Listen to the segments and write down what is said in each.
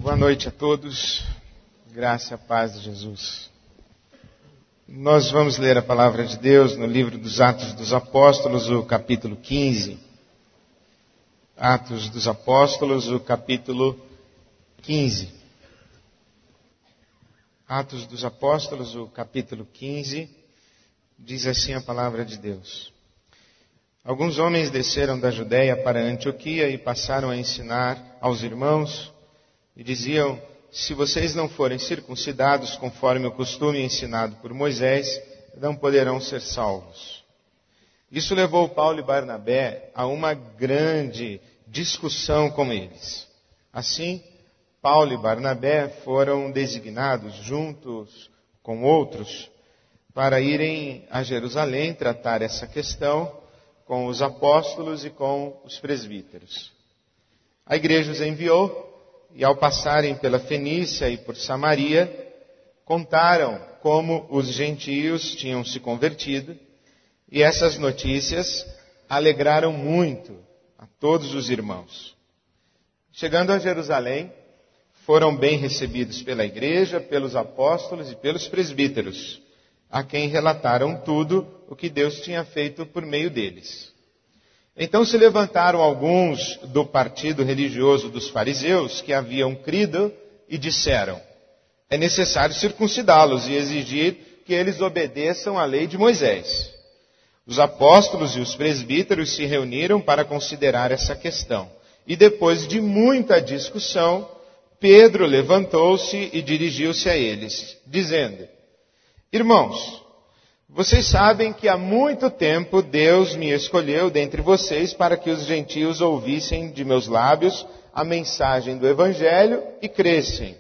Boa noite a todos, graça e a paz de Jesus. Nós vamos ler a palavra de Deus no livro dos Atos dos Apóstolos, o capítulo 15. Atos dos Apóstolos, o capítulo 15. Atos dos Apóstolos, o capítulo 15, diz assim a palavra de Deus. Alguns homens desceram da Judéia para Antioquia e passaram a ensinar aos irmãos e diziam: se vocês não forem circuncidados conforme o costume ensinado por Moisés, não poderão ser salvos. Isso levou Paulo e Barnabé a uma grande discussão com eles. Assim, Paulo e Barnabé foram designados juntos com outros para irem a Jerusalém tratar essa questão com os apóstolos e com os presbíteros. A igreja os enviou e, ao passarem pela Fenícia e por Samaria, contaram como os gentios tinham se convertido, e essas notícias alegraram muito a todos os irmãos. Chegando a Jerusalém, foram bem recebidos pela igreja, pelos apóstolos e pelos presbíteros, a quem relataram tudo o que Deus tinha feito por meio deles. Então se levantaram alguns do partido religioso dos fariseus que haviam crido e disseram: é necessário circuncidá-los e exigir que eles obedeçam à lei de Moisés. Os apóstolos e os presbíteros se reuniram para considerar essa questão. E depois de muita discussão, Pedro levantou-se e dirigiu-se a eles, dizendo: irmãos, vocês sabem que há muito tempo Deus me escolheu dentre vocês para que os gentios ouvissem de meus lábios a mensagem do Evangelho e crescem.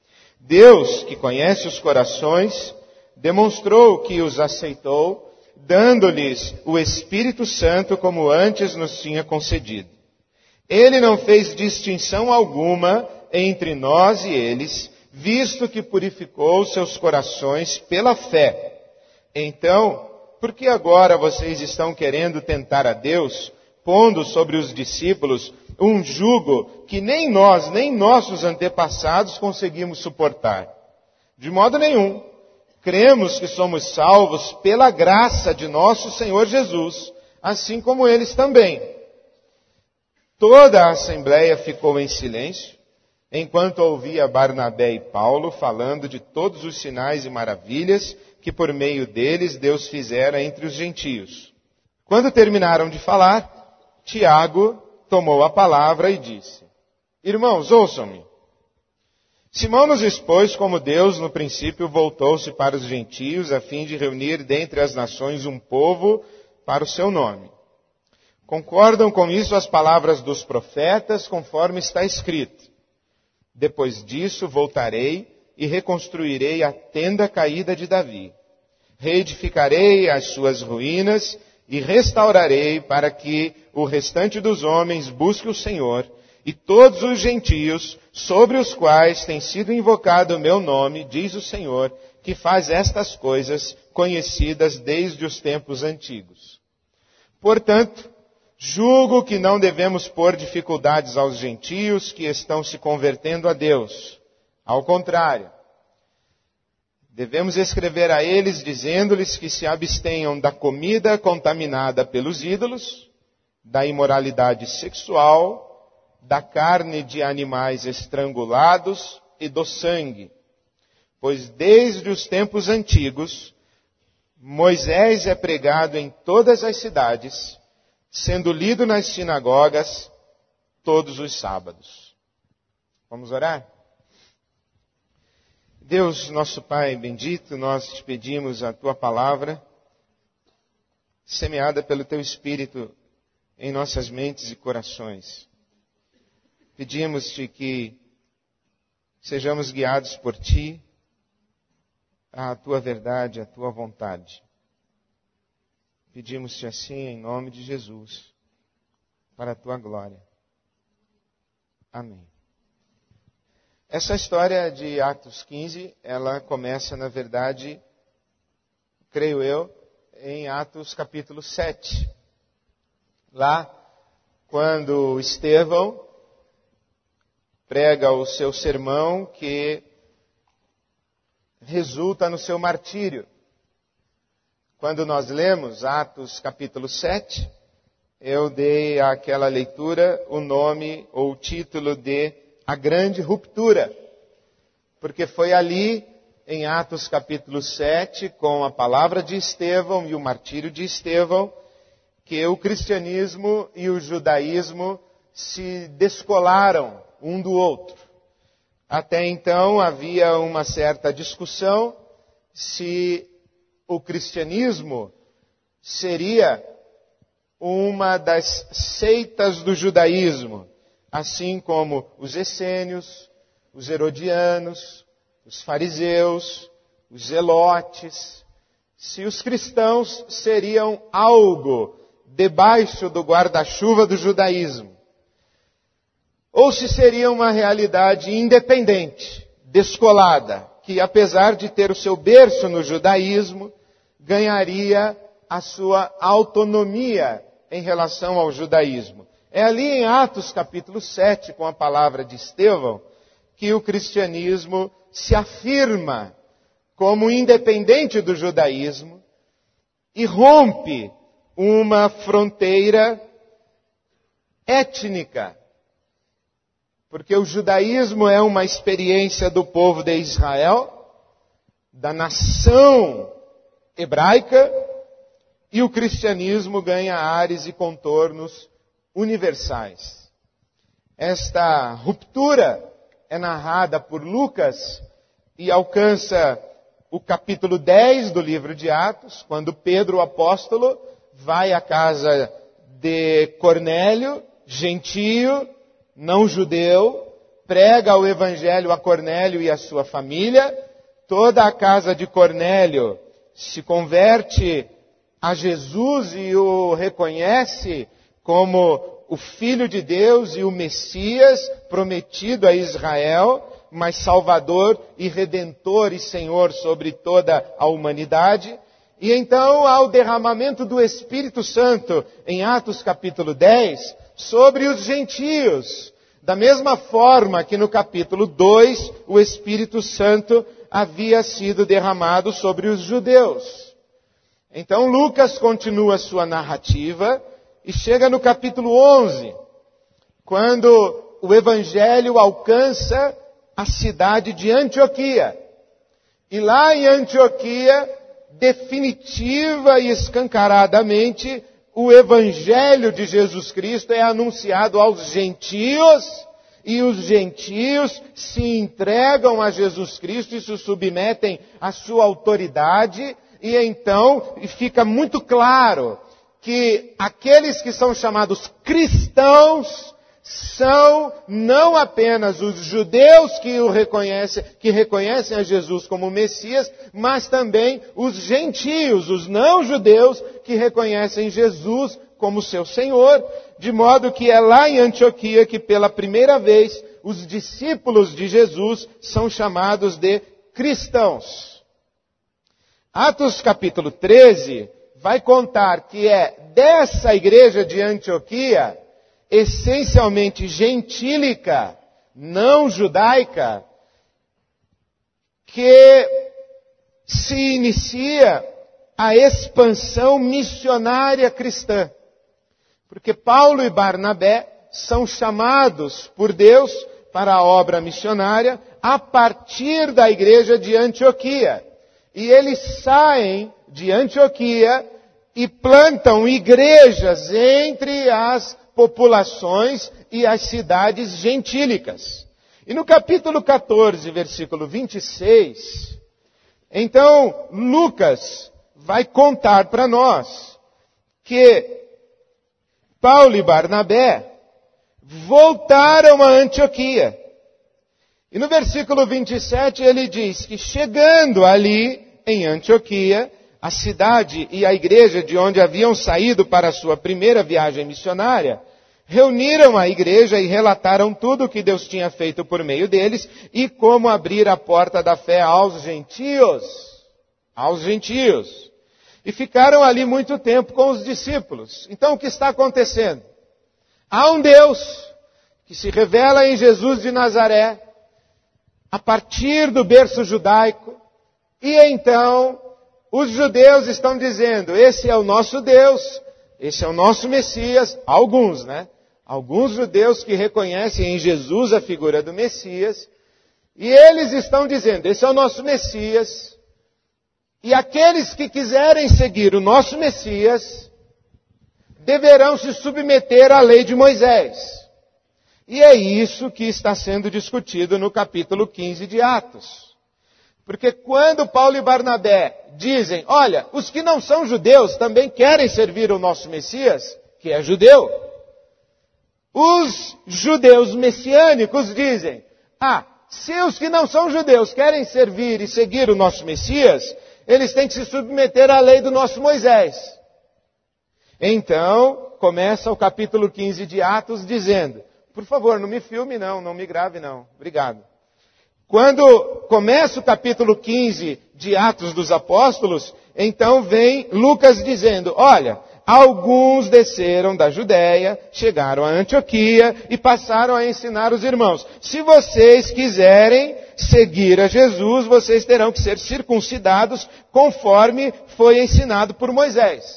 Deus, que conhece os corações, demonstrou que os aceitou, dando-lhes o Espírito Santo como antes nos tinha concedido. Ele não fez distinção alguma entre nós e eles, visto que purificou seus corações pela fé. Então, por que agora vocês estão querendo tentar a Deus, pondo sobre os discípulos um jugo que nem nós, nem nossos antepassados conseguimos suportar? De modo nenhum. Cremos que somos salvos pela graça de nosso Senhor Jesus, assim como eles também. Toda a assembleia ficou em silêncio, enquanto ouvia Barnabé e Paulo falando de todos os sinais e maravilhas que por meio deles Deus fizera entre os gentios. Quando terminaram de falar, Tiago tomou a palavra e disse: irmãos, ouçam-me. Simão nos expôs como Deus no princípio voltou-se para os gentios a fim de reunir dentre as nações um povo para o seu nome. Concordam com isso as palavras dos profetas, conforme está escrito: depois disso voltarei e reconstruirei a tenda caída de Davi. Reedificarei as suas ruínas e restaurarei para que o restante dos homens busque o Senhor e todos os gentios sobre os quais tem sido invocado o meu nome, diz o Senhor, que faz estas coisas conhecidas desde os tempos antigos. Portanto, julgo que não devemos pôr dificuldades aos gentios que estão se convertendo a Deus. Ao contrário, devemos escrever a eles dizendo-lhes que se abstenham da comida contaminada pelos ídolos, da imoralidade sexual, da carne de animais estrangulados e do sangue. Pois desde os tempos antigos, Moisés é pregado em todas as cidades, sendo lido nas sinagogas todos os sábados. Vamos orar? Deus, nosso Pai bendito, nós te pedimos a Tua palavra, semeada pelo Teu Espírito em nossas mentes e corações. Pedimos-te que sejamos guiados por Ti, à Tua verdade, à Tua vontade. Pedimos-te assim em nome de Jesus, para a Tua glória. Amém. Essa história de Atos 15, ela começa, na verdade, creio eu, em Atos capítulo 7. Lá, quando Estevão prega o seu sermão que resulta no seu martírio. Quando nós lemos Atos capítulo 7, eu dei àquela leitura o nome ou o título de A Grande Ruptura, porque foi ali, em Atos capítulo 7, com a palavra de Estevão e o martírio de Estevão, que o cristianismo e o judaísmo se descolaram um do outro. Até então havia uma certa discussão se o cristianismo seria uma das seitas do judaísmo, assim como os essênios, os herodianos, os fariseus, os zelotes, se os cristãos seriam algo debaixo do guarda-chuva do judaísmo, ou se seria uma realidade independente, descolada, que apesar de ter o seu berço no judaísmo, ganharia a sua autonomia em relação ao judaísmo. É ali em Atos capítulo 7, com a palavra de Estevão, que o cristianismo se afirma como independente do judaísmo e rompe uma fronteira étnica. Porque o judaísmo é uma experiência do povo de Israel, da nação hebraica, e o cristianismo ganha ares e contornos universais. Esta ruptura é narrada por Lucas e alcança o capítulo 10 do livro de Atos, quando Pedro, o apóstolo, vai à casa de Cornélio, gentio, não judeu, prega o evangelho a Cornélio e a sua família. Toda a casa de Cornélio se converte a Jesus e o reconhece como o Filho de Deus e o Messias prometido a Israel, mas Salvador e Redentor e Senhor sobre toda a humanidade. E então há o derramamento do Espírito Santo em Atos capítulo 10 sobre os gentios. Da mesma forma que no capítulo 2 o Espírito Santo havia sido derramado sobre os judeus. Então Lucas continua sua narrativa e chega no capítulo 11, quando o Evangelho alcança a cidade de Antioquia. E lá em Antioquia, definitiva e escancaradamente, o Evangelho de Jesus Cristo é anunciado aos gentios, e os gentios se entregam a Jesus Cristo e se submetem à sua autoridade, e então fica muito claro que aqueles que são chamados cristãos são não apenas os judeus que reconhecem a Jesus como Messias, mas também os gentios, os não-judeus, que reconhecem Jesus como seu Senhor, de modo que é lá em Antioquia que pela primeira vez os discípulos de Jesus são chamados de cristãos. Atos capítulo 13 vai contar que é dessa igreja de Antioquia, essencialmente gentílica, não judaica, que se inicia a expansão missionária cristã. Porque Paulo e Barnabé são chamados por Deus para a obra missionária a partir da igreja de Antioquia. E eles saem de Antioquia e plantam igrejas entre as populações e as cidades gentílicas. E no capítulo 14, versículo 26, então Lucas vai contar para nós que Paulo e Barnabé voltaram a Antioquia. E no versículo 27 ele diz que chegando ali em Antioquia, a cidade e a igreja de onde haviam saído para a sua primeira viagem missionária, reuniram a igreja e relataram tudo o que Deus tinha feito por meio deles e como abrir a porta da fé aos gentios. Aos gentios. E ficaram ali muito tempo com os discípulos. Então o que está acontecendo? Há um Deus que se revela em Jesus de Nazaré, a partir do berço judaico, e então os judeus estão dizendo, esse é o nosso Deus, esse é o nosso Messias, alguns, né? Alguns judeus que reconhecem em Jesus a figura do Messias, e eles estão dizendo, esse é o nosso Messias, e aqueles que quiserem seguir o nosso Messias, deverão se submeter à lei de Moisés. E é isso que está sendo discutido no capítulo 15 de Atos. Porque quando Paulo e Barnabé dizem, olha, os que não são judeus também querem servir o nosso Messias, que é judeu. Os judeus messiânicos dizem, se os que não são judeus querem servir e seguir o nosso Messias, eles têm que se submeter à lei do nosso Moisés. Então, começa o capítulo 15 de Atos dizendo, por favor, não me filme não me grave não, obrigado. Quando começa o capítulo 15 de Atos dos Apóstolos, então vem Lucas dizendo, olha, alguns desceram da Judéia, chegaram a Antioquia e passaram a ensinar os irmãos. Se vocês quiserem seguir a Jesus, vocês terão que ser circuncidados conforme foi ensinado por Moisés.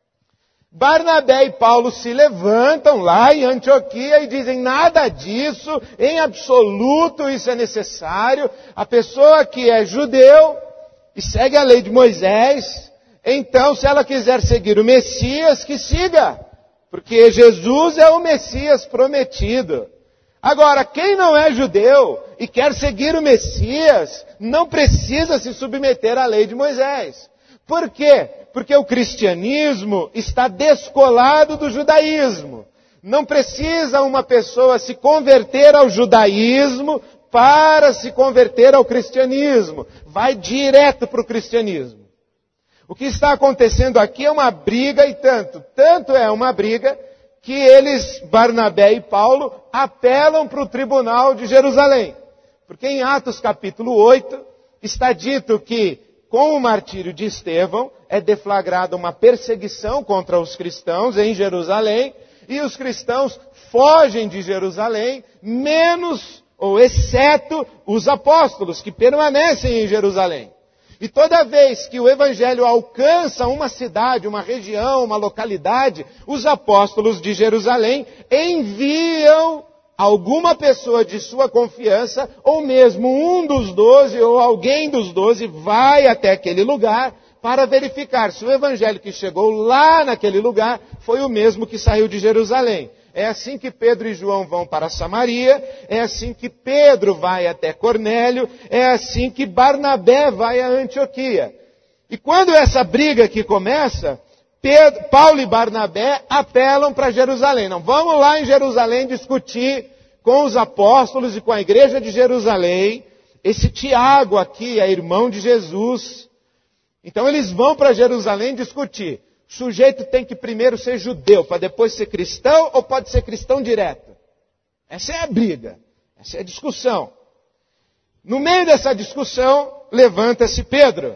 Barnabé e Paulo se levantam lá em Antioquia e dizem, nada disso, em absoluto isso é necessário. A pessoa que é judeu e segue a lei de Moisés, então se ela quiser seguir o Messias, que siga, porque Jesus é o Messias prometido. Agora, quem não é judeu e quer seguir o Messias, não precisa se submeter à lei de Moisés. Por quê? Porque o cristianismo está descolado do judaísmo. Não precisa uma pessoa se converter ao judaísmo para se converter ao cristianismo. Vai direto para o cristianismo. O que está acontecendo aqui é uma briga e tanto é uma briga que eles, Barnabé e Paulo, apelam para o tribunal de Jerusalém. Porque em Atos capítulo 8 está dito que com o martírio de Estevão, é deflagrada uma perseguição contra os cristãos em Jerusalém, e os cristãos fogem de Jerusalém, menos ou exceto os apóstolos, que permanecem em Jerusalém. E toda vez que o evangelho alcança uma cidade, uma região, uma localidade, os apóstolos de Jerusalém enviam alguma pessoa de sua confiança, ou mesmo um dos 12, ou alguém dos 12, vai até aquele lugar para verificar se o evangelho que chegou lá naquele lugar foi o mesmo que saiu de Jerusalém. É assim que Pedro e João vão para Samaria, é assim que Pedro vai até Cornélio, é assim que Barnabé vai a Antioquia. E quando essa briga aqui começa, Paulo e Barnabé apelam para Jerusalém. Não, vamos lá em Jerusalém discutir com os apóstolos e com a igreja de Jerusalém. Esse Tiago aqui é irmão de Jesus. Então eles vão para Jerusalém discutir. O sujeito tem que primeiro ser judeu, para depois ser cristão, ou pode ser cristão direto? Essa é a briga, essa é a discussão. No meio dessa discussão, levanta-se Pedro.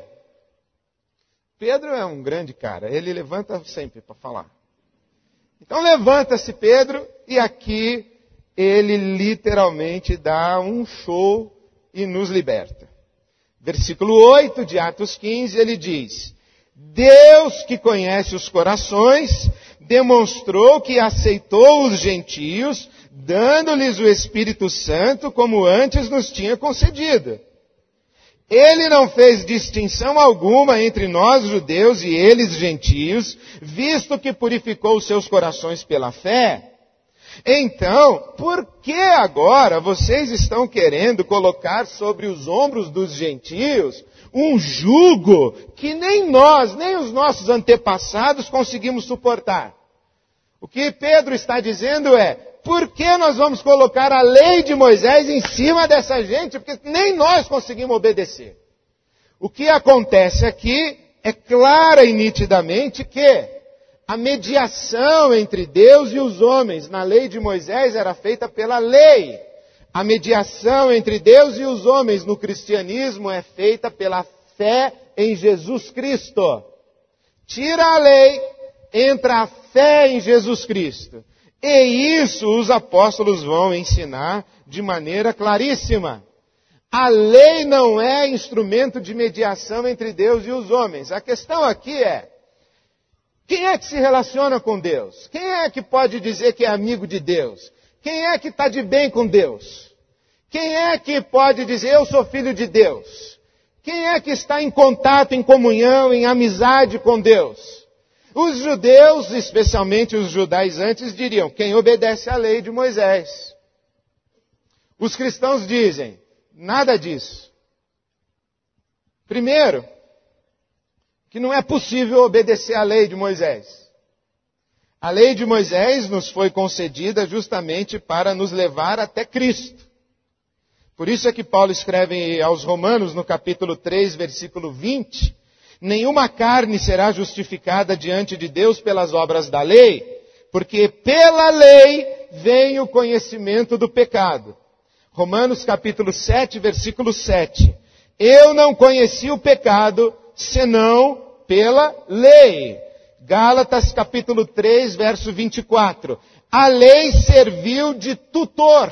Pedro é um grande cara, ele levanta sempre para falar. Então levanta-se Pedro e aqui ele literalmente dá um show e nos liberta. Versículo 8 de Atos 15, ele diz, Deus que conhece os corações, demonstrou que aceitou os gentios, dando-lhes o Espírito Santo, como antes nos tinha concedido. Ele não fez distinção alguma entre nós judeus e eles gentios, visto que purificou os seus corações pela fé. Então, por que agora vocês estão querendo colocar sobre os ombros dos gentios um jugo que nem nós, nem os nossos antepassados conseguimos suportar? O que Pedro está dizendo é, por que nós vamos colocar a lei de Moisés em cima dessa gente? Porque nem nós conseguimos obedecer. O que acontece aqui é clara e nitidamente que a mediação entre Deus e os homens na lei de Moisés era feita pela lei. A mediação entre Deus e os homens no cristianismo é feita pela fé em Jesus Cristo. Tira a lei, entra a fé em Jesus Cristo. E isso os apóstolos vão ensinar de maneira claríssima. A lei não é instrumento de mediação entre Deus e os homens. A questão aqui é, quem é que se relaciona com Deus? Quem é que pode dizer que é amigo de Deus? Quem é que está de bem com Deus? Quem é que pode dizer, eu sou filho de Deus? Quem é que está em contato, em comunhão, em amizade com Deus? Os judeus, especialmente os judaizantes, diriam, quem obedece à lei de Moisés. Os cristãos dizem, nada disso. Primeiro, que não é possível obedecer à lei de Moisés. A lei de Moisés nos foi concedida justamente para nos levar até Cristo. Por isso é que Paulo escreve aos Romanos, no capítulo 3, versículo 20, nenhuma carne será justificada diante de Deus pelas obras da lei, porque pela lei vem o conhecimento do pecado. Romanos capítulo 7, versículo 7. Eu não conheci o pecado, senão pela lei. Gálatas capítulo 3, verso 24. A lei serviu de tutor,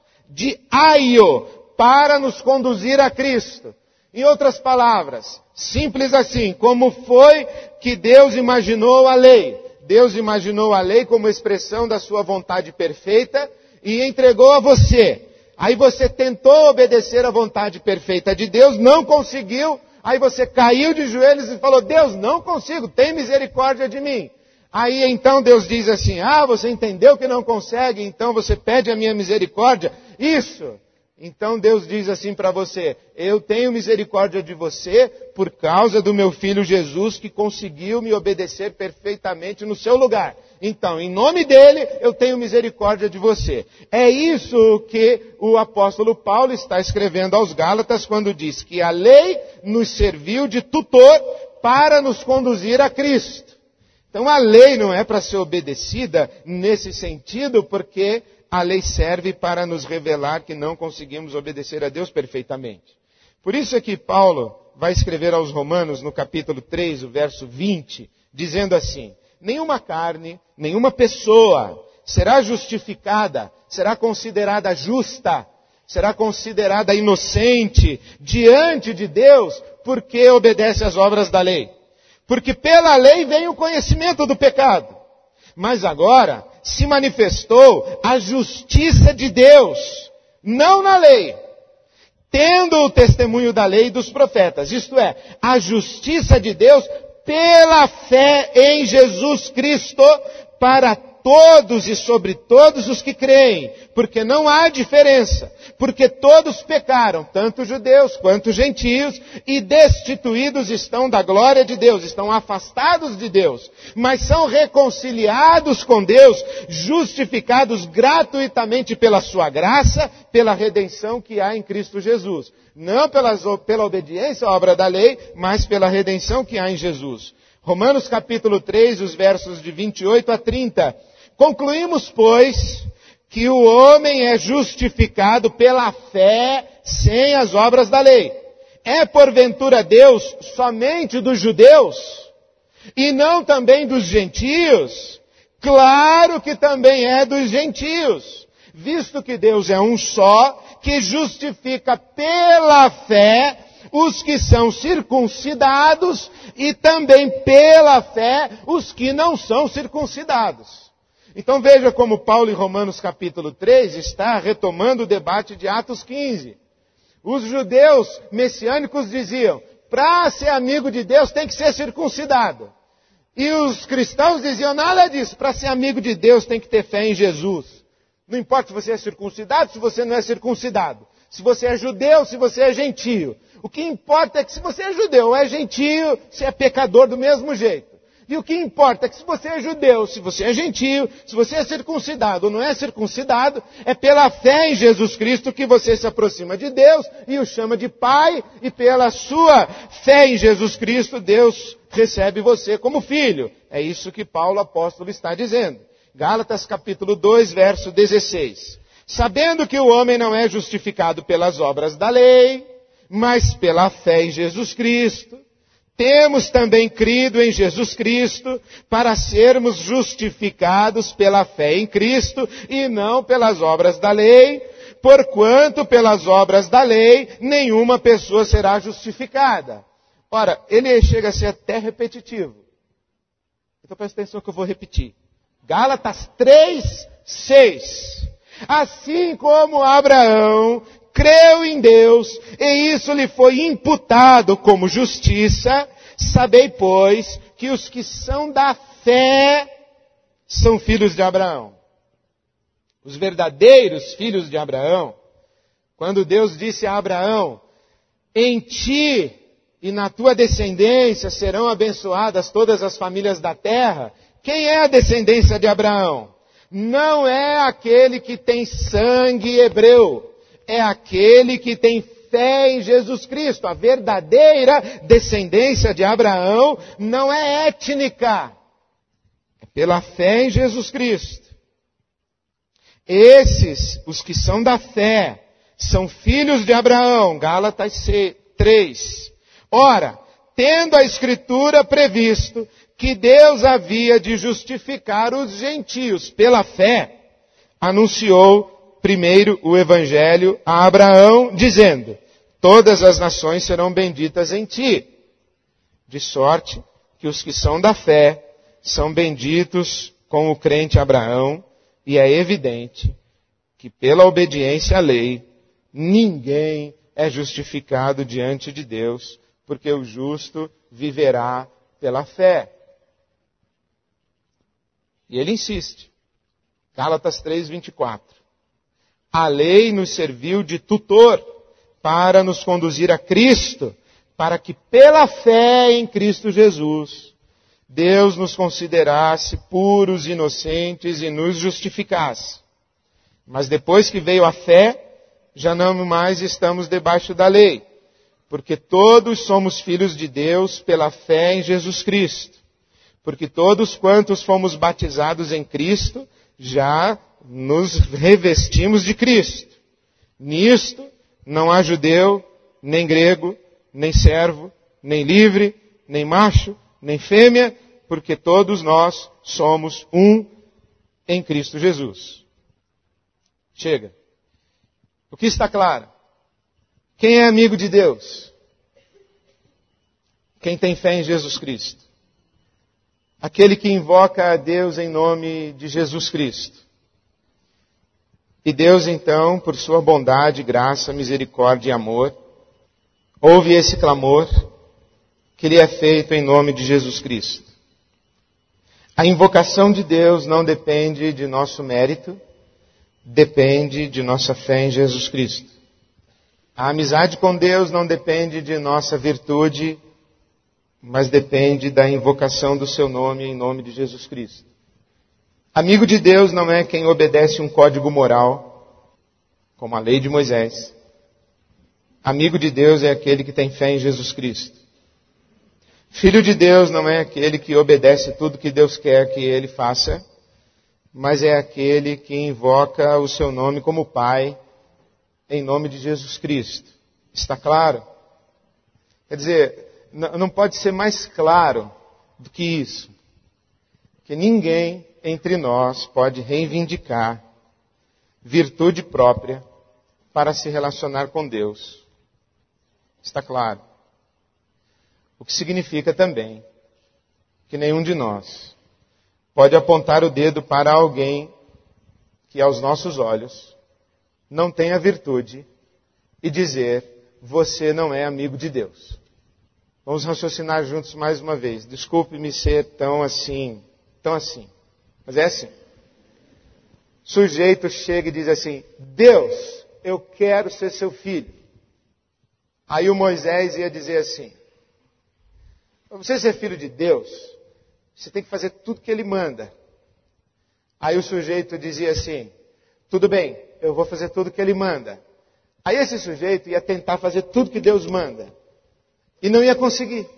de aio, para nos conduzir a Cristo. Em outras palavras, simples assim, como foi que Deus imaginou a lei? Deus imaginou a lei como expressão da sua vontade perfeita e entregou a você. Aí você tentou obedecer à vontade perfeita de Deus, não conseguiu, aí você caiu de joelhos e falou, Deus, não consigo, tem misericórdia de mim. Aí então Deus diz assim, você entendeu que não consegue, então você pede a minha misericórdia? Isso! Então Deus diz assim para você, eu tenho misericórdia de você por causa do meu filho Jesus que conseguiu me obedecer perfeitamente no seu lugar. Então, em nome dele, eu tenho misericórdia de você. É isso que o apóstolo Paulo está escrevendo aos Gálatas quando diz que a lei nos serviu de tutor para nos conduzir a Cristo. Então a lei não é para ser obedecida nesse sentido porque a lei serve para nos revelar que não conseguimos obedecer a Deus perfeitamente. Por isso é que Paulo vai escrever aos Romanos, no capítulo 3, o verso 20, dizendo assim, nenhuma carne, nenhuma pessoa será justificada, será considerada justa, será considerada inocente diante de Deus porque obedece às obras da lei. Porque pela lei vem o conhecimento do pecado. Mas agora se manifestou a justiça de Deus, não na lei, tendo o testemunho da lei e dos profetas. Isto é, a justiça de Deus pela fé em Jesus Cristo para todos e sobre todos os que creem, porque não há diferença, porque todos pecaram, tanto judeus quanto gentios, e destituídos estão da glória de Deus, estão afastados de Deus, mas são reconciliados com Deus, justificados gratuitamente pela sua graça, pela redenção que há em Cristo Jesus. Não pela obediência à obra da lei, mas pela redenção que há em Jesus. Romanos capítulo 3, os versos de 28 a 30. Concluímos, pois, que o homem é justificado pela fé sem as obras da lei. É porventura Deus somente dos judeus? E não também dos gentios? Claro que também é dos gentios. Visto que Deus é um só, que justifica pela fé os que são circuncidados e também pela fé os que não são circuncidados. Então veja como Paulo em Romanos capítulo 3 está retomando o debate de Atos 15. Os judeus messiânicos diziam, para ser amigo de Deus tem que ser circuncidado. E os cristãos diziam, nada disso, para ser amigo de Deus tem que ter fé em Jesus. Não importa se você é circuncidado, se você não é circuncidado. Se você é judeu, se você é gentio. O que importa é que se você é judeu ou é gentio, você é pecador do mesmo jeito. E o que importa é que se você é judeu, se você é gentio, se você é circuncidado ou não é circuncidado, é pela fé em Jesus Cristo que você se aproxima de Deus e o chama de Pai, e pela sua fé em Jesus Cristo, Deus recebe você como filho. É isso que Paulo apóstolo está dizendo. Gálatas capítulo 2, verso 16. Sabendo que o homem não é justificado pelas obras da lei, mas pela fé em Jesus Cristo, temos também crido em Jesus Cristo para sermos justificados pela fé em Cristo e não pelas obras da lei, porquanto pelas obras da lei nenhuma pessoa será justificada. Ora, ele chega a ser até repetitivo. Então presta atenção que eu vou repetir. Gálatas 3:6. Assim como Abraão creu em Deus, e isso lhe foi imputado como justiça, sabei, pois, que os que são da fé são filhos de Abraão. Os verdadeiros filhos de Abraão, quando Deus disse a Abraão, em ti e na tua descendência serão abençoadas todas as famílias da terra, quem é a descendência de Abraão? Não é aquele que tem sangue hebreu, é aquele que tem fé em Jesus Cristo. A verdadeira descendência de Abraão não é étnica, é pela fé em Jesus Cristo. Esses, os que são da fé, são filhos de Abraão. Gálatas 3. Ora, tendo a Escritura previsto que Deus havia de justificar os gentios pela fé, anunciou primeiro o Evangelho a Abraão, dizendo, todas as nações serão benditas em ti. De sorte que os que são da fé são benditos com o crente Abraão, e é evidente que pela obediência à lei, ninguém é justificado diante de Deus, porque o justo viverá pela fé. E ele insiste. Gálatas 3:24. A lei nos serviu de tutor para nos conduzir a Cristo, para que pela fé em Cristo Jesus, Deus nos considerasse puros, inocentes e nos justificasse. Mas depois que veio a fé, já não mais estamos debaixo da lei, porque todos somos filhos de Deus pela fé em Jesus Cristo. Porque todos quantos fomos batizados em Cristo, já nos revestimos de Cristo. Nisto, não há judeu, nem grego, nem servo, nem livre, nem macho, nem fêmea, porque todos nós somos um em Cristo Jesus. Chega. O que está claro? Quem é amigo de Deus? Quem tem fé em Jesus Cristo. Aquele que invoca a Deus em nome de Jesus Cristo. E Deus, então, por sua bondade, graça, misericórdia e amor, ouve esse clamor que lhe é feito em nome de Jesus Cristo. A invocação de Deus não depende de nosso mérito, depende de nossa fé em Jesus Cristo. A amizade com Deus não depende de nossa virtude, mas depende da invocação do seu nome em nome de Jesus Cristo. Amigo de Deus não é quem obedece um código moral, como a lei de Moisés. Amigo de Deus é aquele que tem fé em Jesus Cristo. Filho de Deus não é aquele que obedece tudo que Deus quer que ele faça, mas é aquele que invoca o seu nome como Pai, em nome de Jesus Cristo. Está claro? Quer dizer, não pode ser mais claro do que isso. Que ninguém entre nós pode reivindicar virtude própria para se relacionar com Deus. Está claro? O que significa também que nenhum de nós pode apontar o dedo para alguém que aos nossos olhos não tem a virtude e dizer, você não é amigo de Deus. Vamos raciocinar juntos mais uma vez. Desculpe-me ser tão assim. Mas é assim. O sujeito chega e diz assim, Deus, eu quero ser seu filho. Aí o Moisés ia dizer assim, para você ser filho de Deus, você tem que fazer tudo que ele manda. Aí o sujeito dizia assim, tudo bem, eu vou fazer tudo que ele manda. Aí esse sujeito ia tentar fazer tudo que Deus manda. E não ia conseguir.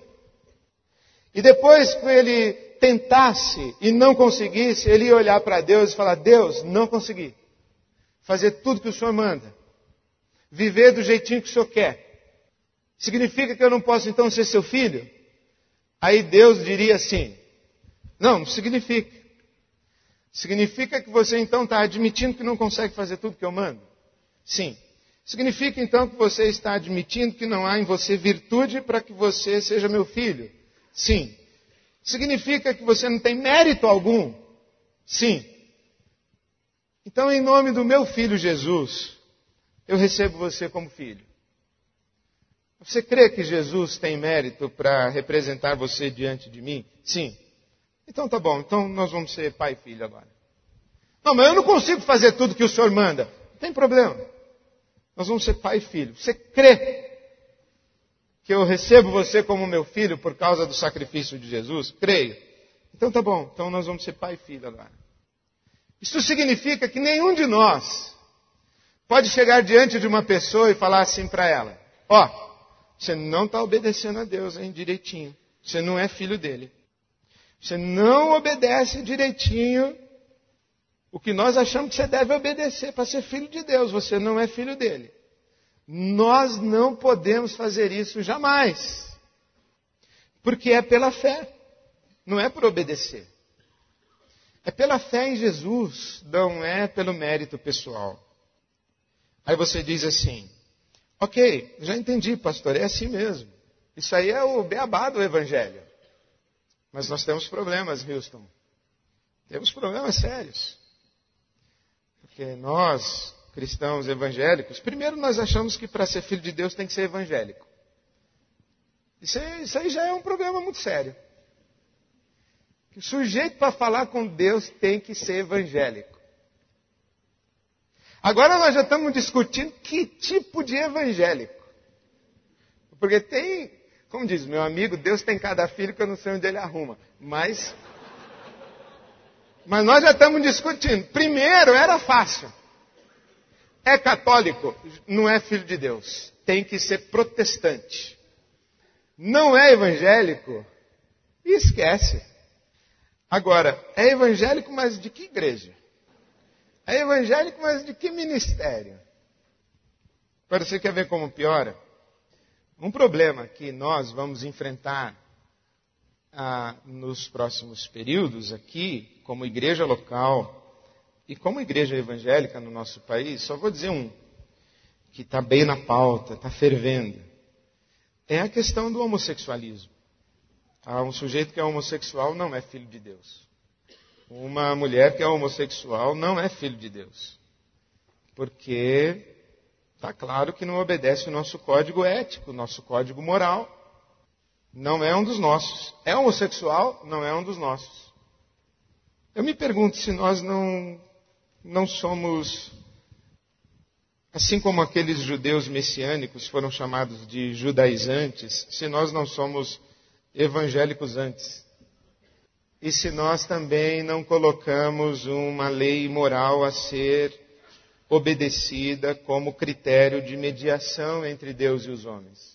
E depois que ele tentasse e não conseguisse, ele ia olhar para Deus e falar, Deus, não consegui. Fazer tudo que o Senhor manda. Viver do jeitinho que o Senhor quer. Significa que eu não posso então ser seu filho? Aí Deus diria assim, não significa. Significa que você então está admitindo que não consegue fazer tudo que eu mando? Sim. Significa então que você está admitindo que não há em você virtude para que você seja meu filho? Sim. Significa que você não tem mérito algum? Sim. Então, em nome do meu filho Jesus, eu recebo você como filho. Você crê que Jesus tem mérito para representar você diante de mim? Sim. Então tá bom, então nós vamos ser pai e filho agora. Não, mas eu não consigo fazer tudo que o Senhor manda. Não tem problema. Nós vamos ser pai e filho. Você crê que eu recebo você como meu filho por causa do sacrifício de Jesus? Creio. Então tá bom, então nós vamos ser pai e filho agora. Isso significa que nenhum de nós pode chegar diante de uma pessoa e falar assim para ela, você não está obedecendo a Deus, hein, direitinho. Você não é filho dele. Você não obedece direitinho o que nós achamos que você deve obedecer para ser filho de Deus. Você não é filho dele. Nós não podemos fazer isso jamais. Porque é pela fé. Não é por obedecer. É pela fé em Jesus, não é pelo mérito pessoal. Aí você diz assim, ok, já entendi, pastor, é assim mesmo. Isso aí é o beabá do evangelho. Mas nós temos problemas, Houston. Temos problemas sérios. Porque nós, cristãos evangélicos, primeiro nós achamos que para ser filho de Deus tem que ser evangélico. Isso aí já é um problema muito sério. O sujeito para falar com Deus tem que ser evangélico. Agora nós já estamos discutindo que tipo de evangélico. Porque tem, como diz meu amigo, Deus tem cada filho que eu não sei onde ele arruma. Mas nós já estamos discutindo. Primeiro era fácil. É católico, não é filho de Deus. Tem que ser protestante. Não é evangélico, esquece. Agora, é evangélico, mas de que igreja? É evangélico, mas de que ministério? Agora, você quer ver como piora? Um problema que nós vamos enfrentar nos próximos períodos aqui, como igreja local e como igreja evangélica no nosso país, só vou dizer um, que está bem na pauta, está fervendo, é a questão do homossexualismo. Um sujeito que é homossexual não é filho de Deus. Uma mulher que é homossexual não é filho de Deus. Porque está claro que não obedece o nosso código ético, o nosso código moral. Não é um dos nossos. É homossexual, não é um dos nossos. Eu me pergunto se nós não somos, assim como aqueles judeus messiânicos foram chamados de judaizantes, se nós não somos evangélicos antes. E se nós também não colocamos uma lei moral a ser obedecida como critério de mediação entre Deus e os homens.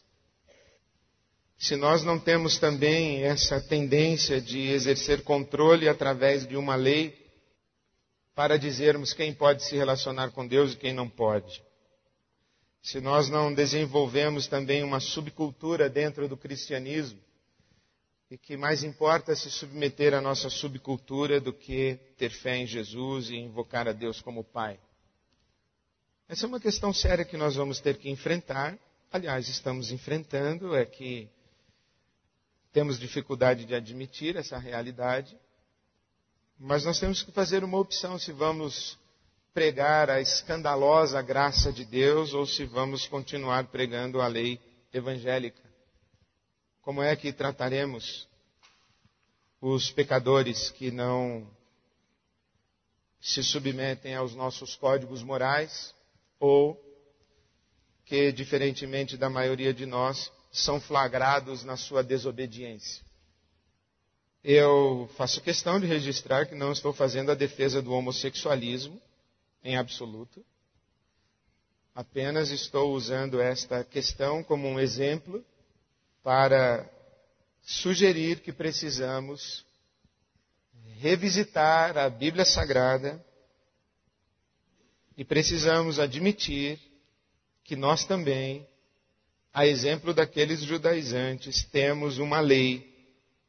Se nós não temos também essa tendência de exercer controle através de uma lei para dizermos quem pode se relacionar com Deus e quem não pode. Se nós não desenvolvemos também uma subcultura dentro do cristianismo, e que mais importa se submeter à nossa subcultura do que ter fé em Jesus e invocar a Deus como Pai. Essa é uma questão séria que nós vamos ter que enfrentar. Aliás, estamos enfrentando, é que temos dificuldade de admitir essa realidade. Mas nós temos que fazer uma opção se vamos pregar a escandalosa graça de Deus ou se vamos continuar pregando a lei evangélica. Como é que trataremos os pecadores que não se submetem aos nossos códigos morais ou que, diferentemente da maioria de nós, são flagrados na sua desobediência? Eu faço questão de registrar que não estou fazendo a defesa do homossexualismo em absoluto. Apenas estou usando esta questão como um exemplo para sugerir que precisamos revisitar a Bíblia Sagrada e precisamos admitir que nós também, a exemplo daqueles judaizantes, temos uma lei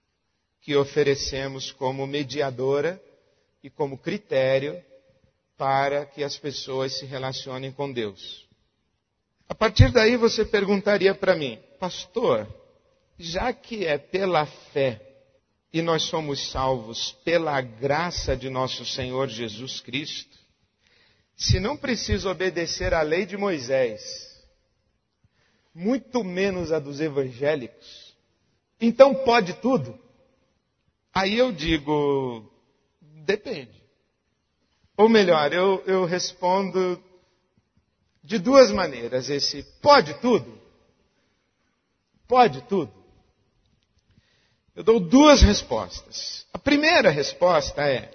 que oferecemos como mediadora e como critério para que as pessoas se relacionem com Deus. A partir daí você perguntaria para mim, pastor, já que é pela fé e nós somos salvos pela graça de nosso Senhor Jesus Cristo, se não preciso obedecer à lei de Moisés, muito menos a dos evangélicos, então pode tudo? Aí eu digo, depende. Ou melhor, eu respondo de duas maneiras. Esse pode tudo? Pode tudo. Eu dou duas respostas. A primeira resposta é,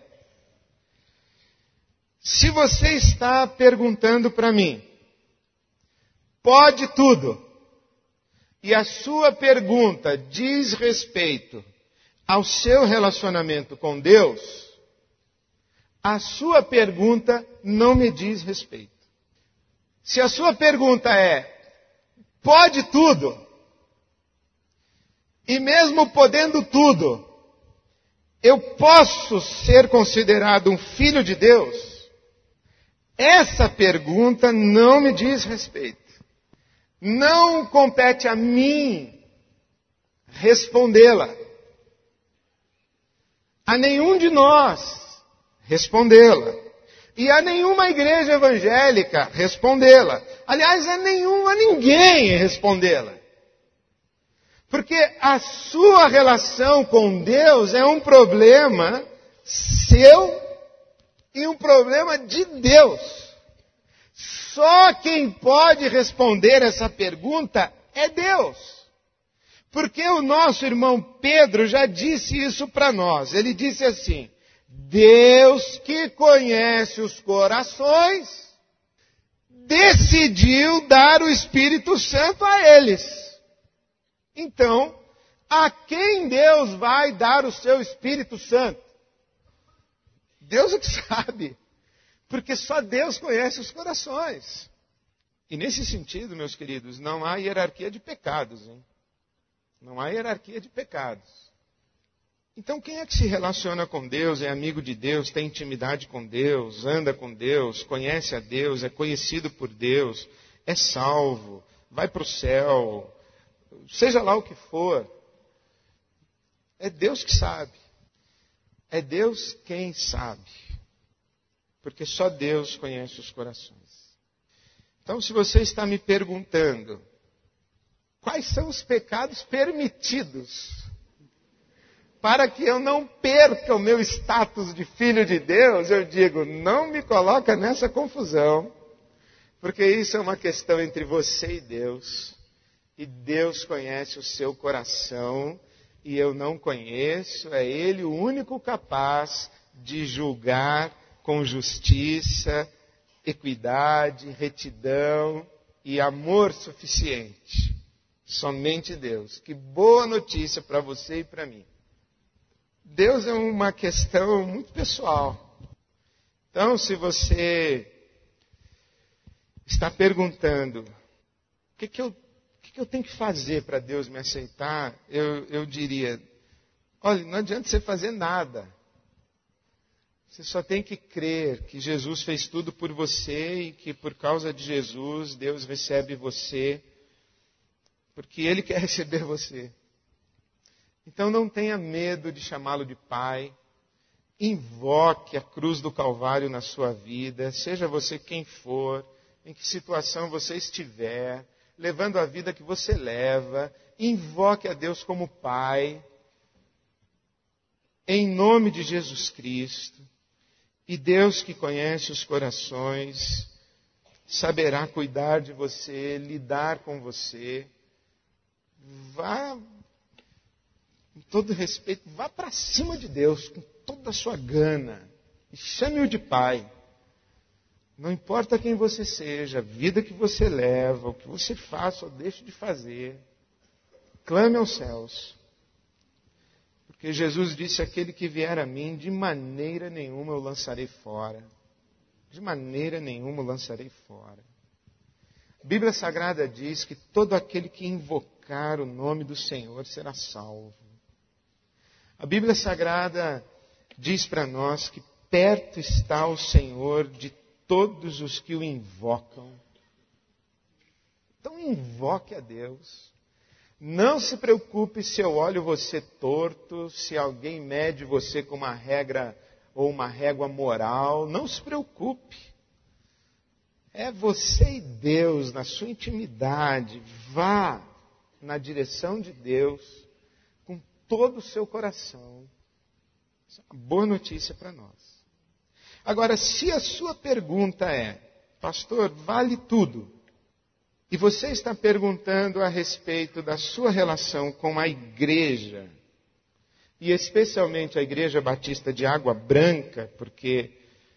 se você está perguntando para mim, pode tudo, e a sua pergunta diz respeito ao seu relacionamento com Deus, a sua pergunta não me diz respeito. Se a sua pergunta é, pode tudo, e mesmo podendo tudo, eu posso ser considerado um filho de Deus? Essa pergunta não me diz respeito. Não compete a mim respondê-la. A nenhum de nós respondê-la. E a nenhuma igreja evangélica respondê-la. Aliás, a ninguém respondê-la. Porque a sua relação com Deus é um problema seu e um problema de Deus. Só quem pode responder essa pergunta é Deus. Porque o nosso irmão Pedro já disse isso para nós. Ele disse assim, Deus que conhece os corações, decidiu dar o Espírito Santo a eles. Então, a quem Deus vai dar o seu Espírito Santo? Deus é que sabe. Porque só Deus conhece os corações. E nesse sentido, meus queridos, não há hierarquia de pecados, hein? Não há hierarquia de pecados. Então, quem é que se relaciona com Deus, é amigo de Deus, tem intimidade com Deus, anda com Deus, conhece a Deus, é conhecido por Deus, é salvo, vai para o céu, seja lá o que for, é Deus que sabe. É Deus quem sabe. Porque só Deus conhece os corações. Então, se você está me perguntando, quais são os pecados permitidos para que eu não perca o meu status de filho de Deus, eu digo, não me coloca nessa confusão, porque isso é uma questão entre você e Deus Deus conhece o seu coração, e eu não conheço, é Ele o único capaz de julgar com justiça, equidade, retidão e amor suficiente. Somente Deus. Que boa notícia para você e para mim. Deus é uma questão muito pessoal. Então, se você está perguntando, o que eu tenho que fazer para Deus me aceitar? Eu diria, olha, não adianta você fazer nada. Você só tem que crer que Jesus fez tudo por você e que por causa de Jesus, Deus recebe você, porque Ele quer receber você. Então não tenha medo de chamá-lo de Pai. Invoque a cruz do Calvário na sua vida, seja você quem for, em que situação você estiver, levando a vida que você leva, invoque a Deus como Pai, em nome de Jesus Cristo, e Deus que conhece os corações, saberá cuidar de você, lidar com você. Vá, com todo respeito, vá para cima de Deus, com toda a sua gana, e chame-o de Pai. Não importa quem você seja, a vida que você leva, o que você faça ou deixe de fazer, clame aos céus. Porque Jesus disse, aquele que vier a mim, de maneira nenhuma eu lançarei fora. De maneira nenhuma eu lançarei fora. A Bíblia Sagrada diz que todo aquele que invocar o nome do Senhor será salvo. A Bíblia Sagrada diz para nós que perto está o Senhor de todos os que o invocam. Então invoque a Deus. Não se preocupe se eu olho você torto, se alguém mede você com uma regra ou uma régua moral. Não se preocupe. É você e Deus na sua intimidade. Vá na direção de Deus com todo o seu coração. Isso é uma boa notícia para nós. Agora, se a sua pergunta é, pastor, vale tudo? E você está perguntando a respeito da sua relação com a igreja, e especialmente a Igreja Batista de Água Branca, porque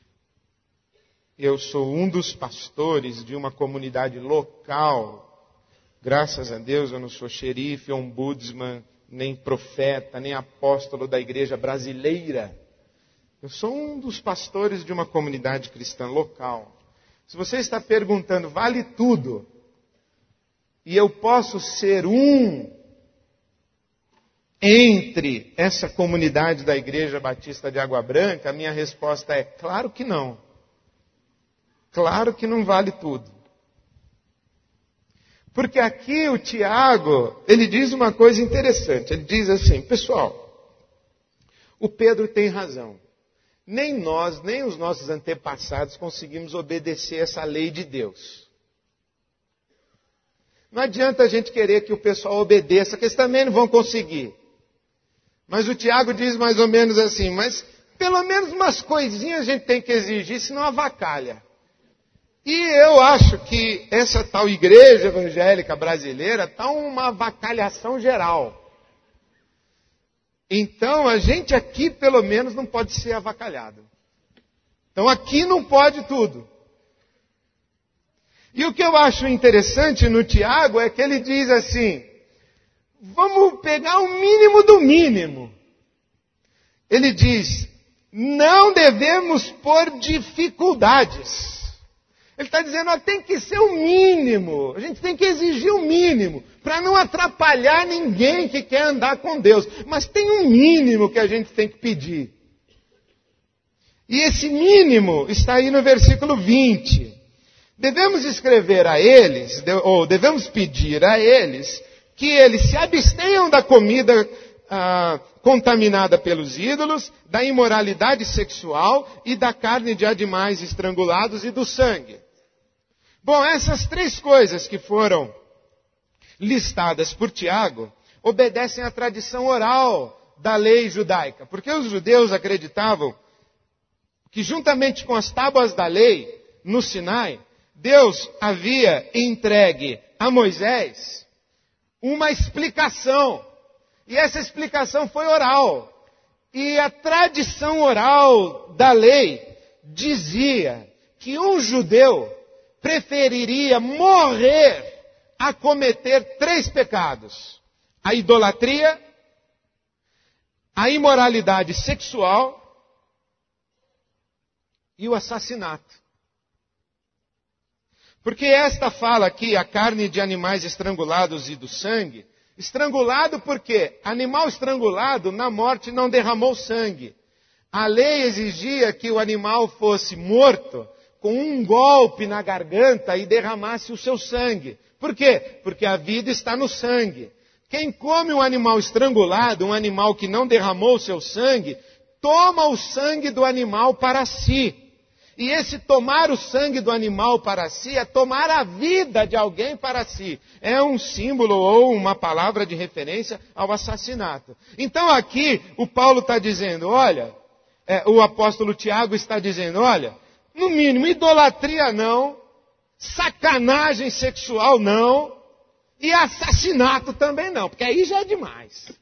eu sou um dos pastores de uma comunidade local. Graças a Deus eu não sou xerife, ombudsman, nem profeta, nem apóstolo da igreja brasileira. Eu sou um dos pastores de uma comunidade cristã local. Se você está perguntando, vale tudo? E eu posso ser um entre essa comunidade da Igreja Batista de Água Branca? A minha resposta é, claro que não. Claro que não vale tudo. Porque aqui o Tiago, ele diz uma coisa interessante. Ele diz assim, pessoal, o Pedro tem razão. Nem nós, nem os nossos antepassados conseguimos obedecer essa lei de Deus. Não adianta a gente querer que o pessoal obedeça, que eles também não vão conseguir. Mas o Tiago diz mais ou menos assim, mas pelo menos umas coisinhas a gente tem que exigir, senão avacalha. E eu acho que essa tal igreja evangélica brasileira está uma avacalhação geral. Então a gente aqui pelo menos não pode ser avacalhado. Então aqui não pode tudo. E o que eu acho interessante no Tiago é que ele diz assim, vamos pegar o mínimo do mínimo. Ele diz, não devemos pôr dificuldades. Ele está dizendo, tem que ser o mínimo. A gente tem que exigir o mínimo, para não atrapalhar ninguém que quer andar com Deus. Mas tem um mínimo que a gente tem que pedir. E esse mínimo está aí no versículo 20. Devemos escrever a eles, ou devemos pedir a eles, que eles se abstenham da comida contaminada pelos ídolos, da imoralidade sexual e da carne de animais estrangulados e do sangue. Bom, essas três coisas que foram listadas por Tiago obedecem à tradição oral da lei judaica, porque os judeus acreditavam que juntamente com as tábuas da lei no Sinai, Deus havia entregue a Moisés uma explicação. E essa explicação foi oral. E a tradição oral da lei dizia que um judeu preferiria morrer a cometer 3 pecados: a idolatria, a imoralidade sexual e o assassinato. Porque esta fala aqui, a carne de animais estrangulados e do sangue, estrangulado por quê? Animal estrangulado, na morte não derramou sangue. A lei exigia que o animal fosse morto com um golpe na garganta e derramasse o seu sangue. Por quê? Porque a vida está no sangue. Quem come um animal estrangulado, um animal que não derramou o seu sangue, toma o sangue do animal para si. E esse tomar o sangue do animal para si é tomar a vida de alguém para si. É um símbolo ou uma palavra de referência ao assassinato. Então aqui o Paulo está dizendo, olha, o apóstolo Tiago está dizendo, olha, no mínimo idolatria não, sacanagem sexual não, e assassinato também não, porque aí já é demais.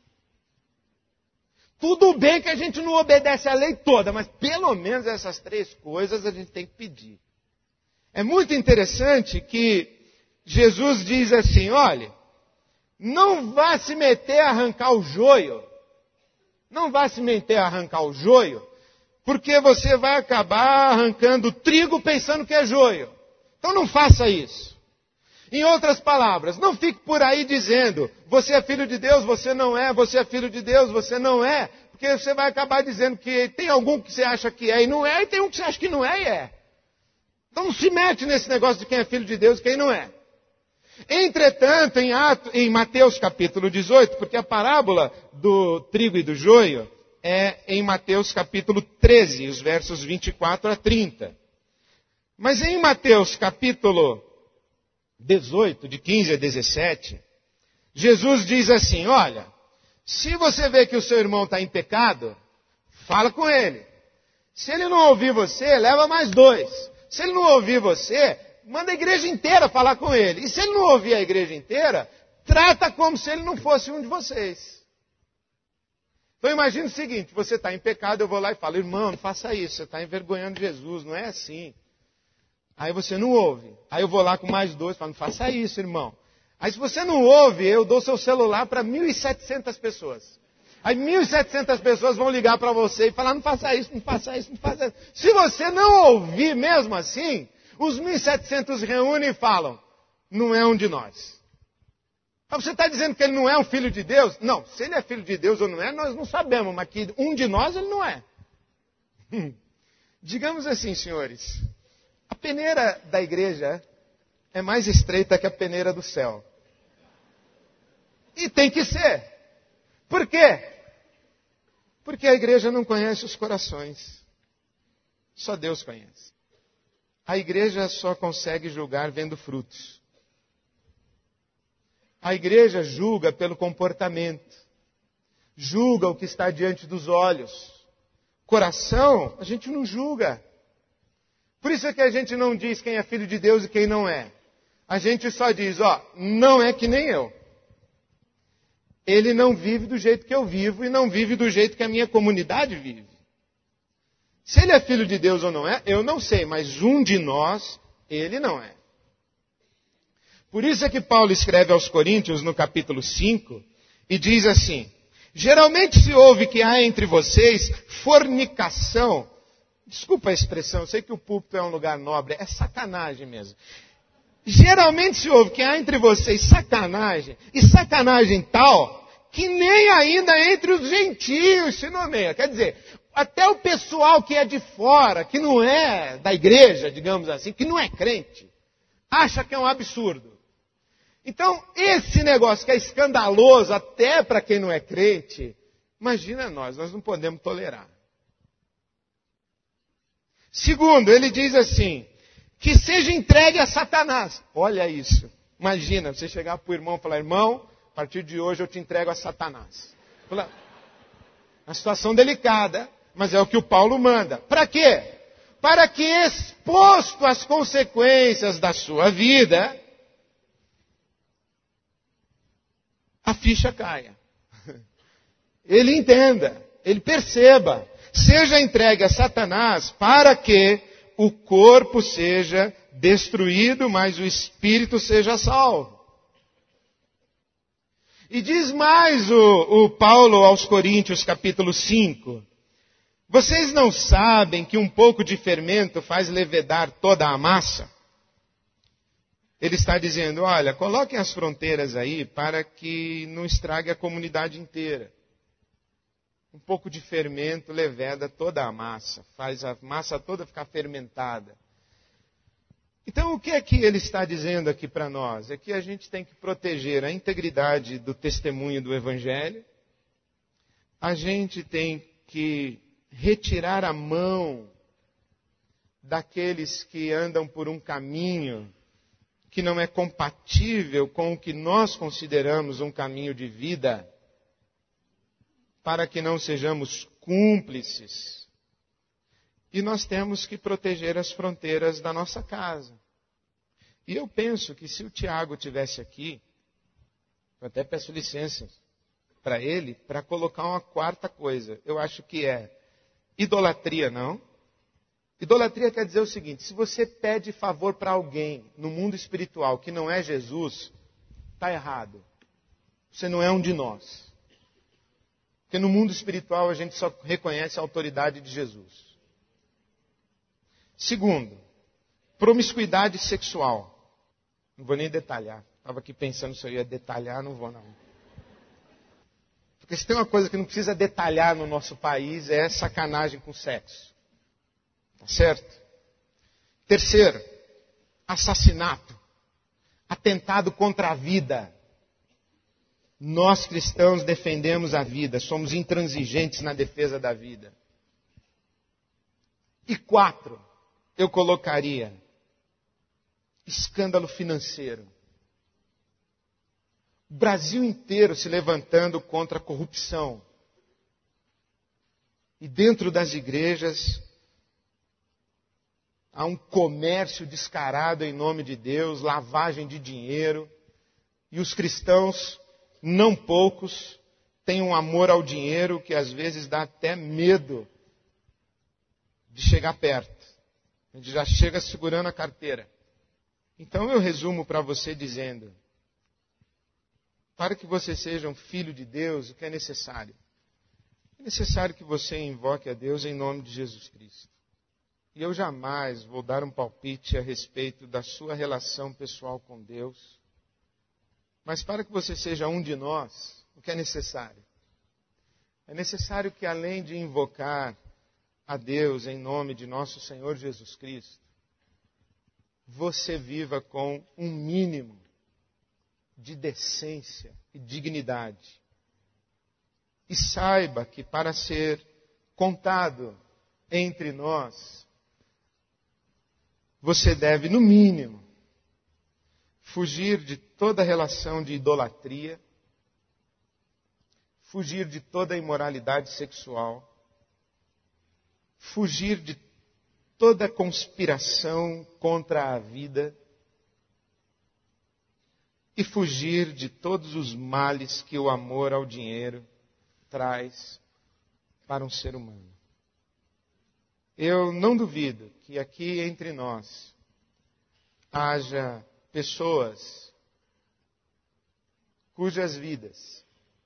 Tudo bem que a gente não obedece a lei toda, mas pelo menos essas 3 coisas a gente tem que pedir. É muito interessante que Jesus diz assim, olha, não vá se meter a arrancar o joio. Não vá se meter a arrancar o joio, porque você vai acabar arrancando trigo pensando que é joio. Então não faça isso. Em outras palavras, não fique por aí dizendo, você é filho de Deus, você não é, você é filho de Deus, você não é. porque você vai acabar dizendo que tem algum que você acha que é e não é, e tem um que você acha que não é e é. Então não se mete nesse negócio de quem é filho de Deus e quem não é. Entretanto, em Mateus capítulo 18, porque a parábola do trigo e do joio é em Mateus capítulo 13, os versos 24 a 30. Mas em Mateus capítulo 18, de 15 a 17, Jesus diz assim, olha, se você vê que o seu irmão está em pecado, fala com ele. Se ele não ouvir você, leva mais 2. Se ele não ouvir você, manda a igreja inteira falar com ele. E se ele não ouvir a igreja inteira, trata como se ele não fosse um de vocês. Então imagine o seguinte, você está em pecado, eu vou lá e falo, irmão, não faça isso, você está envergonhando Jesus, não é assim. Aí você não ouve. Aí eu vou lá com mais 2 e falo, não faça isso, irmão. Aí se você não ouve, eu dou seu celular para 1.700 pessoas. Aí 1.700 pessoas vão ligar para você e falar, não faça isso, não faça isso, não faça isso. Se você não ouvir mesmo assim, os 1.700 reúnem e falam, não é um de nós. Mas você está dizendo que ele não é um filho de Deus? Não, se ele é filho de Deus ou não é, nós não sabemos, mas que um de nós ele não é. Digamos assim, senhores, a peneira da igreja é mais estreita que a peneira do céu. E tem que ser. Por quê? Porque a igreja não conhece os corações. Só Deus conhece. A igreja só consegue julgar vendo frutos. A igreja julga pelo comportamento. Julga o que está diante dos olhos. Coração, a gente não julga. Por isso é que a gente não diz quem é filho de Deus e quem não é. A gente só diz, não é que nem eu. Ele não vive do jeito que eu vivo e não vive do jeito que a minha comunidade vive. Se ele é filho de Deus ou não é, eu não sei, mas um de nós, ele não é. Por isso é que Paulo escreve aos Coríntios no capítulo 5 e diz assim, geralmente se ouve que há entre vocês fornicação. Desculpa a expressão, eu sei que o púlpito é um lugar nobre, é sacanagem mesmo. Geralmente se ouve que há entre vocês sacanagem, e sacanagem tal, que nem ainda entre os gentios se nomeia. Quer dizer, até o pessoal que é de fora, que não é da igreja, digamos assim, que não é crente, acha que é um absurdo. Então, esse negócio que é escandaloso até para quem não é crente, imagina nós não podemos tolerar. Segundo, ele diz assim, que seja entregue a Satanás. Olha isso. Imagina, você chegar para o irmão e falar, irmão, a partir de hoje eu te entrego a Satanás. Uma situação delicada, mas é o que o Paulo manda. Para quê? Para que, exposto às consequências da sua vida, a ficha caia. Ele entenda, ele perceba. Seja entregue a Satanás para que o corpo seja destruído, mas o espírito seja salvo. E diz mais o Paulo aos Coríntios, capítulo 5. Vocês não sabem que um pouco de fermento faz levedar toda a massa? Ele está dizendo, olha, coloquem as fronteiras aí para que não estrague a comunidade inteira. Um pouco de fermento leveda toda a massa, faz a massa toda ficar fermentada. Então, o que é que ele está dizendo aqui para nós? É que a gente tem que proteger a integridade do testemunho do Evangelho, a gente tem que retirar a mão daqueles que andam por um caminho que não é compatível com o que nós consideramos um caminho de vida, para que não sejamos cúmplices. E nós temos que proteger as fronteiras da nossa casa. E eu penso que se o Tiago estivesse aqui, eu até peço licença para ele, para colocar uma quarta coisa. Eu acho que é idolatria, não? Idolatria quer dizer o seguinte, se você pede favor para alguém no mundo espiritual que não é Jesus, está errado. Você não é um de nós. Porque no mundo espiritual a gente só reconhece a autoridade de Jesus. Segundo, promiscuidade sexual. Não vou nem detalhar. Estava aqui pensando se eu ia detalhar, não vou não. Porque se tem uma coisa que não precisa detalhar no nosso país, é sacanagem com sexo. Tá certo? Terceiro, assassinato. Atentado contra a vida. Nós cristãos defendemos a vida, somos intransigentes na defesa da vida. E 4, eu colocaria escândalo financeiro. O Brasil inteiro se levantando contra a corrupção. E dentro das igrejas há um comércio descarado em nome de Deus, lavagem de dinheiro. E os cristãos, não poucos, têm um amor ao dinheiro que às vezes dá até medo de chegar perto. A gente já chega segurando a carteira. Então eu resumo para você dizendo: para que você seja um filho de Deus, o que é necessário? É necessário que você invoque a Deus em nome de Jesus Cristo. E eu jamais vou dar um palpite a respeito da sua relação pessoal com Deus. Mas para que você seja um de nós, o que é necessário? É necessário que, além de invocar a Deus em nome de nosso Senhor Jesus Cristo, você viva com um mínimo de decência e dignidade. E saiba que para ser contado entre nós, você deve, no mínimo, fugir de toda relação de idolatria, fugir de toda imoralidade sexual, fugir de toda conspiração contra a vida e fugir de todos os males que o amor ao dinheiro traz para um ser humano. Eu não duvido que aqui entre nós haja pessoas cujas vidas,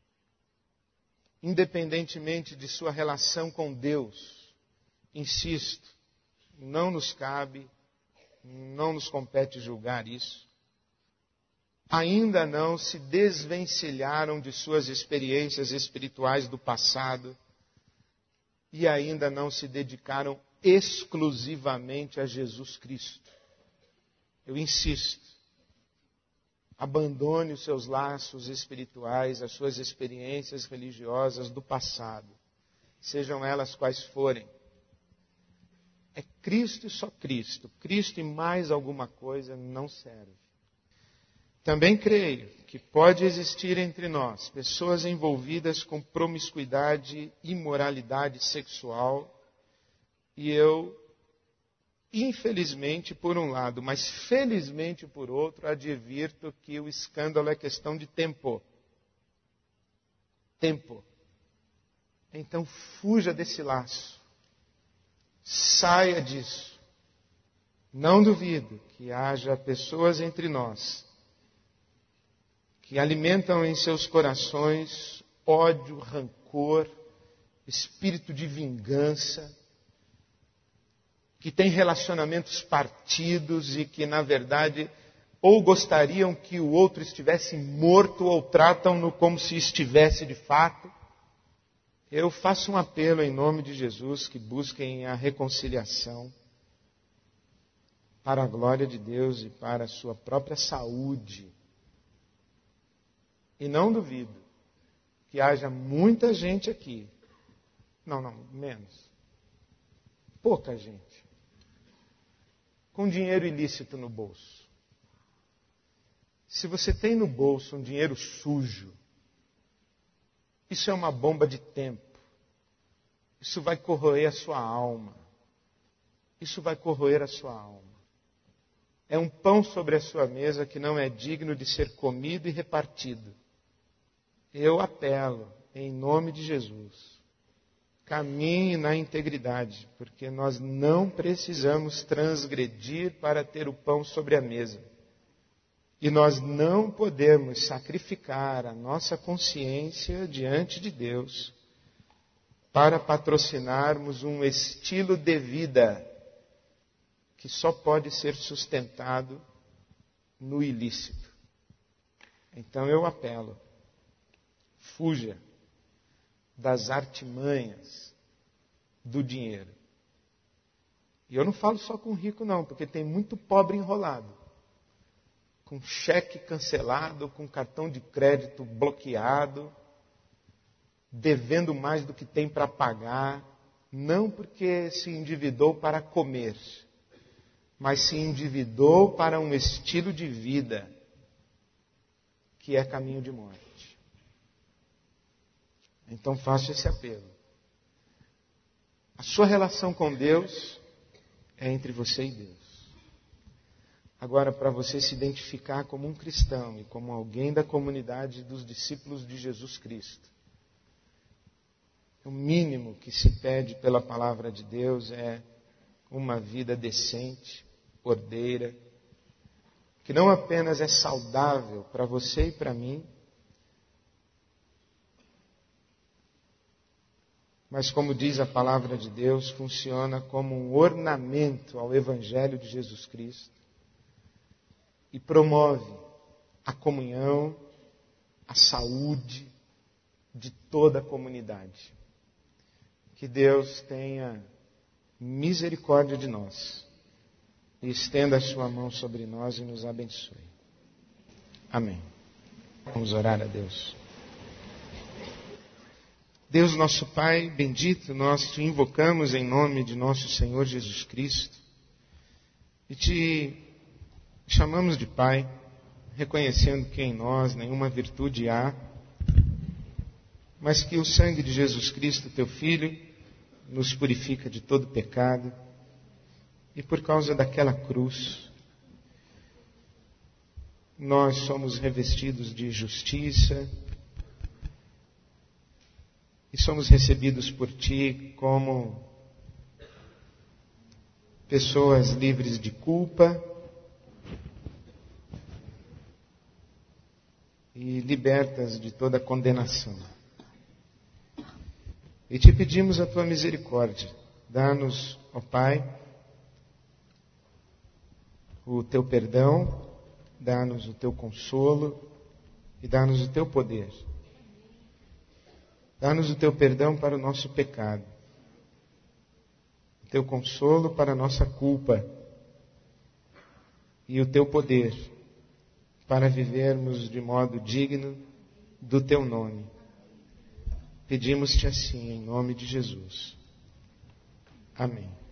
independentemente de sua relação com Deus, insisto, não nos cabe, não nos compete julgar isso, ainda não se desvencilharam de suas experiências espirituais do passado e ainda não se dedicaram exclusivamente a Jesus Cristo. Eu insisto, abandone os seus laços espirituais, as suas experiências religiosas do passado, sejam elas quais forem. É Cristo e só Cristo. Cristo e mais alguma coisa não serve. Também creio que pode existir entre nós pessoas envolvidas com promiscuidade e imoralidade sexual. E eu, infelizmente por um lado, mas felizmente por outro, advirto que o escândalo é questão de tempo. Tempo. Então fuja desse laço. Saia disso. Não duvido que haja pessoas entre nós que alimentam em seus corações ódio, rancor, espírito de vingança, que têm relacionamentos partidos e que, na verdade, ou gostariam que o outro estivesse morto ou tratam-no como se estivesse de fato. Eu faço um apelo em nome de Jesus que busquem a reconciliação para a glória de Deus e para a sua própria saúde. E não duvido que haja muita gente aqui, menos, pouca gente, com dinheiro ilícito no bolso. Se você tem no bolso um dinheiro sujo, isso é uma bomba de tempo. Isso vai corroer a sua alma. Isso vai corroer a sua alma. É um pão sobre a sua mesa que não é digno de ser comido e repartido. Eu apelo, em nome de Jesus, caminhe na integridade, porque nós não precisamos transgredir para ter o pão sobre a mesa. E nós não podemos sacrificar a nossa consciência diante de Deus para patrocinarmos um estilo de vida que só pode ser sustentado no ilícito. Então eu apelo, fuja das artimanhas do dinheiro. E eu não falo só com rico não, porque tem muito pobre enrolado. Com cheque cancelado, com cartão de crédito bloqueado, devendo mais do que tem para pagar, não porque se endividou para comer, mas se endividou para um estilo de vida que é caminho de morte. Então faço esse apelo. A sua relação com Deus é entre você e Deus. Agora, para você se identificar como um cristão e como alguém da comunidade dos discípulos de Jesus Cristo, o mínimo que se pede pela palavra de Deus é uma vida decente, ordeira, que não apenas é saudável para você e para mim, mas como diz a palavra de Deus, funciona como um ornamento ao Evangelho de Jesus Cristo e promove a comunhão, a saúde de toda a comunidade. Que Deus tenha misericórdia de nós e estenda a sua mão sobre nós e nos abençoe. Amém. Vamos orar a Deus. Deus nosso Pai, bendito, nós te invocamos em nome de nosso Senhor Jesus Cristo e te chamamos de Pai, reconhecendo que em nós nenhuma virtude há, mas que o sangue de Jesus Cristo, teu Filho, nos purifica de todo pecado. E por causa daquela cruz, nós somos revestidos de justiça e somos recebidos por Ti como pessoas livres de culpa e libertas de toda condenação. E te pedimos a tua misericórdia. Dá-nos, ó Pai, o teu perdão, dá-nos o teu consolo e dá-nos o teu poder. Dá-nos o teu perdão para o nosso pecado, o teu consolo para a nossa culpa e o teu poder para vivermos de modo digno do teu nome. Pedimos-te assim, em nome de Jesus. Amém.